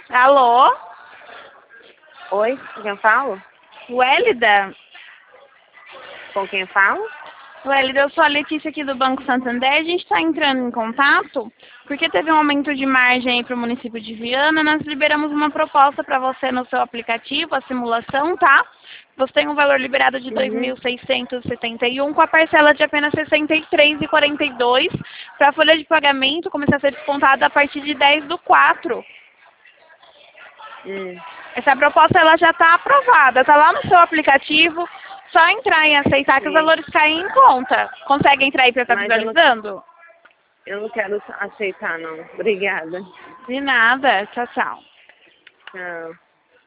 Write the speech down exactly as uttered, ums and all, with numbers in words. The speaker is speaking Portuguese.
Alô? Oi, com quem eu falo? Wélida? Com quem eu falo? Wélida, eu sou a Letícia aqui do Banco Santander. A gente está entrando em contato porque teve um aumento de margem para o município de Viana. Nós liberamos uma proposta para você no seu aplicativo, a simulação, tá? Você tem um valor liberado de dois Uhum. mil seiscentos e setenta e um com a parcela de apenas sessenta e três reais e quarenta e dois centavos para a folha de pagamento começar a ser descontada a partir de dez do quatro. Hum. Essa proposta ela já está aprovada, está lá no seu aplicativo. Só entrar e aceitar que os Sim. valores caem em conta. Consegue entrar aí para estar Mas eu não, visualizando? eu não quero aceitar, não. Obrigada. De nada. Tchau, tchau. Tchau.